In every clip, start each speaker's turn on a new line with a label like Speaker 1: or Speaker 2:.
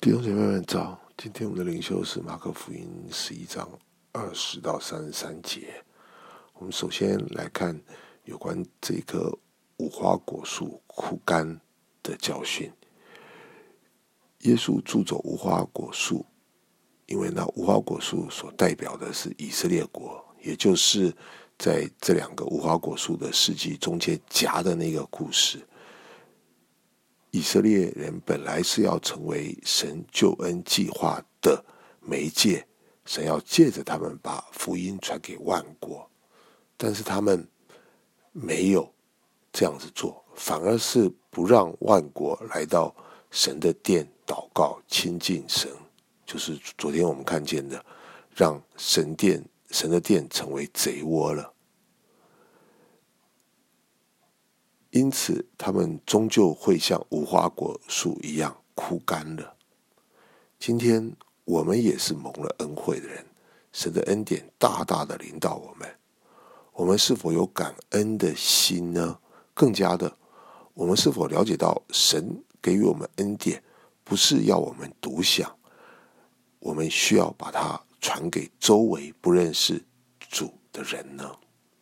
Speaker 1: 弟兄姐妹们早，今天我们的灵修是马可福音11章20到33节。我们首先来看有关这棵无花果树枯干的教训。耶稣住走无花果树，因为那无花果树所代表的是以色列国，也就是在这两个无花果树的事迹中间夹的那个故事。以色列人本来是要成为神救恩计划的媒介，神要借着他们把福音传给万国，但是他们没有这样子做，反而是不让万国来到神的殿祷告亲近神，就是昨天我们看见的，让神的殿成为贼窝了。因此他们终究会像无花果树一样枯干了。今天我们也是蒙了恩惠的人，神的恩典大大的临到我们，我们是否有感恩的心呢？更加的，我们是否了解到神给予我们恩典不是要我们独享，我们需要把它传给周围不认识主的人呢？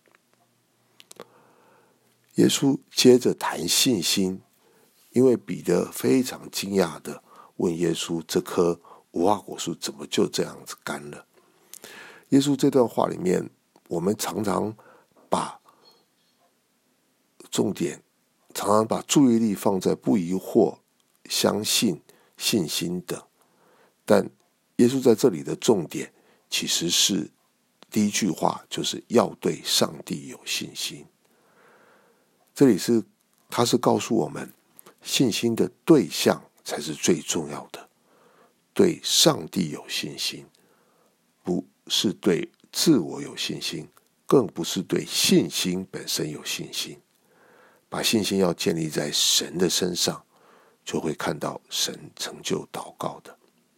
Speaker 1: 耶稣接着谈信心，因为彼得非常惊讶的问耶稣，这棵无花果树怎么就这样子干了？耶稣这段话里面，我们常常把注意力放在不疑惑、相信、信心等，但耶稣在这里的重点其实是第一句话，就是要对上帝有信心。这里他是告诉我们，信心的对象才是最重要的，对上帝有信心，不是对自我有信心，更不是对信心本身有信心。把信心要建立在神的身上，就会看到神成就祷告的。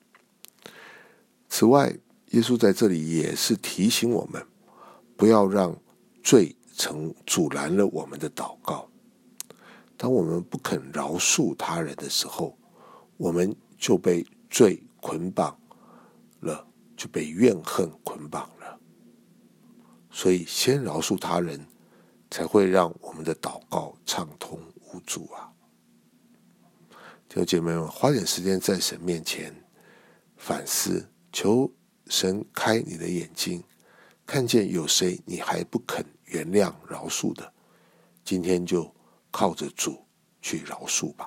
Speaker 1: 此外，耶稣在这里也是提醒我们，不要让罪阻拦了我们的祷告。当我们不肯饶恕他人的时候，我们就被罪捆绑了，就被怨恨捆绑了。所以先饶恕他人，才会让我们的祷告畅通无阻啊！弟兄姐妹们，花点时间在神面前反思，求神开你的眼睛，看见有谁你还不肯原谅饶恕的，今天就靠着主去饶恕吧。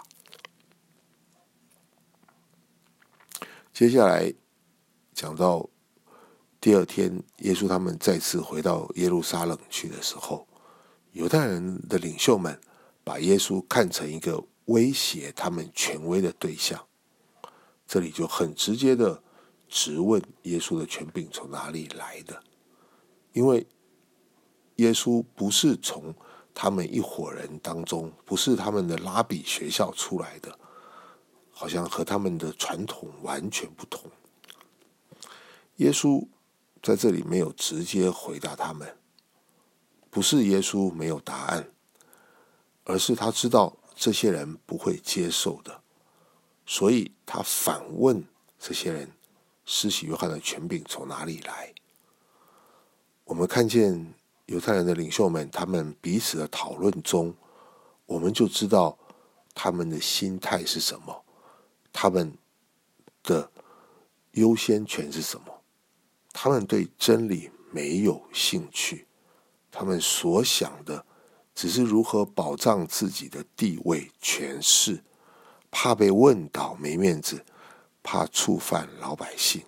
Speaker 1: 接下来讲到第二天，耶稣他们再次回到耶路撒冷去的时候，犹太人的领袖们把耶稣看成一个威胁他们权威的对象，这里就很直接的质问耶稣的权柄从哪里来的，因为耶稣不是从他们一伙人当中，不是他们的拉比学校出来的，好像和他们的传统完全不同。耶稣在这里没有直接回答他们，不是耶稣没有答案，而是他知道这些人不会接受的，所以他反问这些人，施洗约翰的权柄从哪里来？我们看见犹太人的领袖们，他们彼此的讨论中，我们就知道他们的心态是什么，他们的优先权是什么。他们对真理没有兴趣，他们所想的只是如何保障自己的地位、权势，怕被问倒没面子，怕触犯老百姓。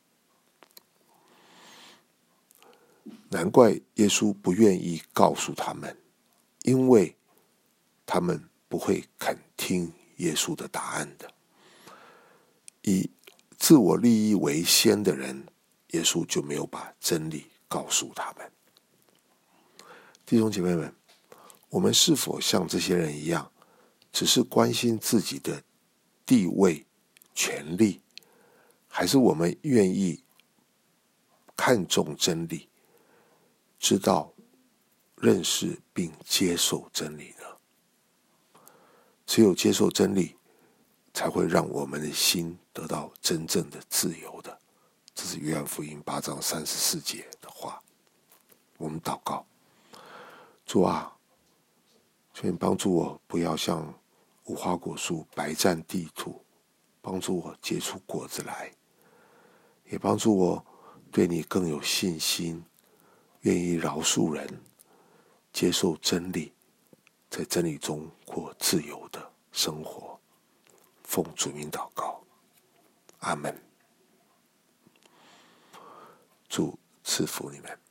Speaker 1: 难怪耶稣不愿意告诉他们，因为他们不会肯听耶稣的答案的。以自我利益为先的人，耶稣就没有把真理告诉他们。弟兄姐妹们，我们是否像这些人一样，只是关心自己的地位、权利，还是我们愿意看重真理，知道、认识并接受真理呢？只有接受真理， 才会让我们的心得到真正的自由的。这是约翰福音8章34节的话。我们祷告，主啊，求你帮助我不要像无花果树白占地土，帮助我结出果子来，也帮助我对你更有信心，愿意饶恕人，接受真理，在真理中过自由的生活。奉主名祷告，阿们。主赐福你们。